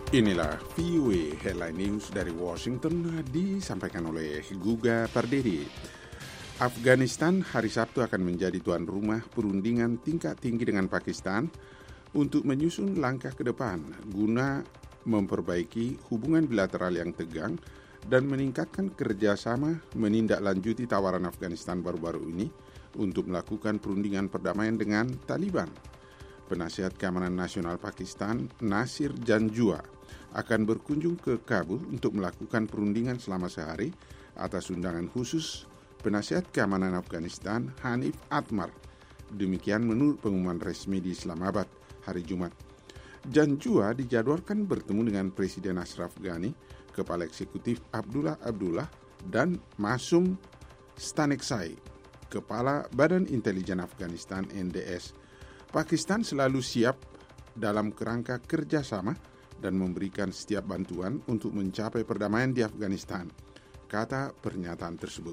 Inilah VOA Headline News dari Washington disampaikan oleh Guga Pardedi. Afghanistan hari Sabtu akan menjadi tuan rumah perundingan tingkat tinggi dengan Pakistan untuk menyusun langkah ke depan guna memperbaiki hubungan bilateral yang tegang dan meningkatkan kerjasama menindaklanjuti tawaran Afghanistan baru-baru ini untuk melakukan perundingan perdamaian dengan Taliban. Penasihat Keamanan Nasional Pakistan, Nasir Janjua, akan berkunjung ke Kabul untuk melakukan perundingan selama sehari atas undangan khusus Penasihat Keamanan Afghanistan, Hanif Atmar. Demikian menurut pengumuman resmi di Islamabad hari Jumat. Janjua dijadwalkan bertemu dengan Presiden Ashraf Ghani, Kepala Eksekutif Abdullah Abdullah, dan Masum Staneksai, Kepala Badan Intelijen Afghanistan NDS. Pakistan selalu siap dalam kerangka kerjasama dan memberikan setiap bantuan untuk mencapai perdamaian di Afghanistan, kata pernyataan tersebut.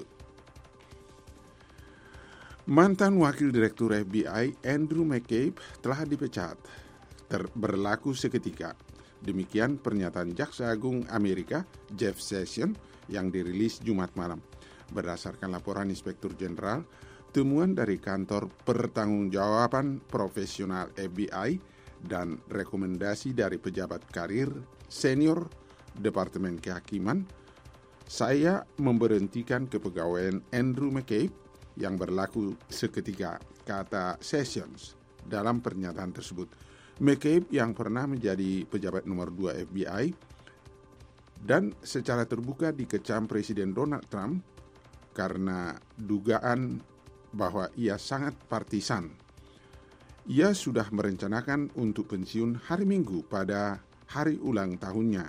Mantan Wakil Direktur FBI Andrew McCabe telah dipecat, berlaku seketika. Demikian pernyataan Jaksa Agung Amerika Jeff Sessions yang dirilis Jumat malam. Berdasarkan laporan Inspektur Jenderal, temuan dari kantor pertanggungjawaban profesional FBI dan rekomendasi dari pejabat karir senior Departemen Kehakiman, saya memberhentikan kepegawaian Andrew McCabe yang berlaku seketika, kata Sessions dalam pernyataan tersebut. McCabe yang pernah menjadi pejabat nomor 2 FBI dan secara terbuka dikecam Presiden Donald Trump karena dugaan bahwa ia sangat partisan. Ia sudah merencanakan untuk pensiun hari Minggu pada hari ulang tahunnya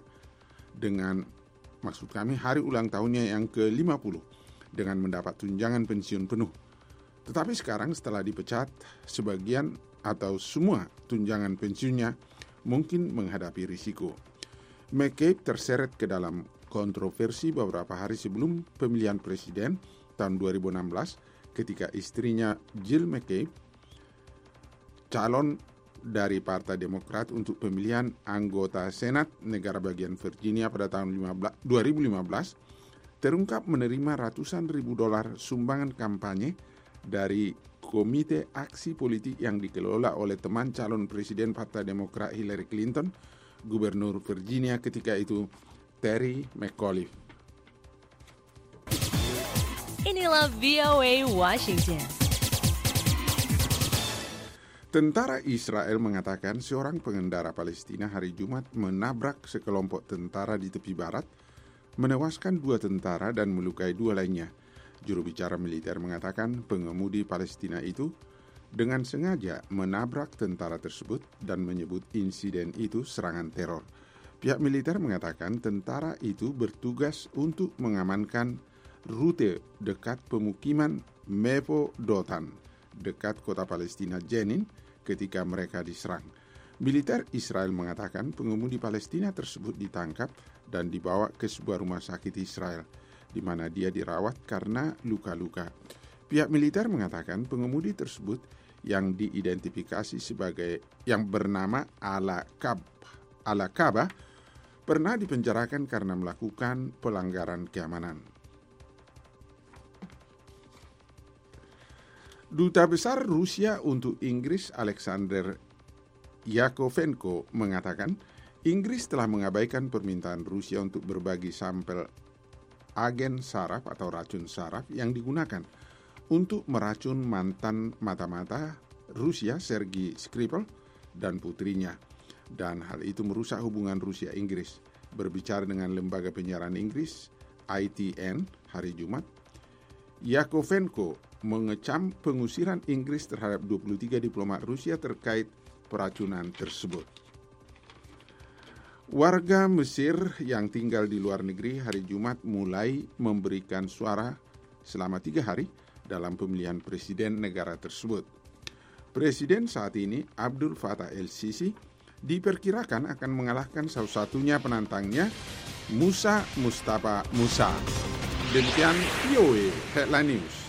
hari ulang tahunnya yang ke-50 dengan mendapat tunjangan pensiun penuh. Tetapi sekarang setelah dipecat, sebagian atau semua tunjangan pensiunnya mungkin menghadapi risiko. McCabe terseret ke dalam kontroversi beberapa hari sebelum pemilihan presiden tahun 2016 ketika istrinya Jill McCabe, calon dari Partai Demokrat untuk pemilihan anggota Senat negara bagian Virginia pada tahun 2015, terungkap menerima ratusan ribu dolar sumbangan kampanye dari Komite Aksi Politik yang dikelola oleh teman calon Presiden Partai Demokrat Hillary Clinton, Gubernur Virginia ketika itu, Terry McAuliffe. Inilah VOA Washington. Tentara Israel mengatakan seorang pengendara Palestina hari Jumat menabrak sekelompok tentara di tepi barat, menewaskan 2 tentara dan melukai 2 lainnya. Juru bicara militer mengatakan pengemudi Palestina itu dengan sengaja menabrak tentara tersebut dan menyebut insiden itu serangan teror. Pihak militer mengatakan tentara itu bertugas untuk mengamankan rute dekat pemukiman Mevo Dotan, dekat kota Palestina Jenin, ketika mereka diserang. Militer Israel mengatakan pengemudi Palestina tersebut ditangkap dan dibawa ke sebuah rumah sakit Israel, di mana dia dirawat karena luka-luka. Pihak militer mengatakan pengemudi tersebut yang diidentifikasi sebagai yang bernama Al-Kaba pernah dipenjarakan karena melakukan pelanggaran keamanan. Duta Besar Rusia untuk Inggris Alexander Yakovenko mengatakan Inggris telah mengabaikan permintaan Rusia untuk berbagi sampel agen saraf atau racun saraf yang digunakan untuk meracun mantan mata-mata Rusia Sergei Skripal dan putrinya, dan hal itu merusak hubungan Rusia-Inggris. Berbicara dengan lembaga penyiaran Inggris ITN hari Jumat, Yakovenko mengecam pengusiran Inggris terhadap 23 diplomat Rusia terkait peracunan tersebut. Warga Mesir yang tinggal di luar negeri hari Jumat mulai memberikan suara selama 3 hari dalam pemilihan presiden negara tersebut. Presiden saat ini, Abdul Fattah el-Sisi, diperkirakan akan mengalahkan satu-satunya penantangnya, Musa Mustafa Musa. Demikian VOA Headline News.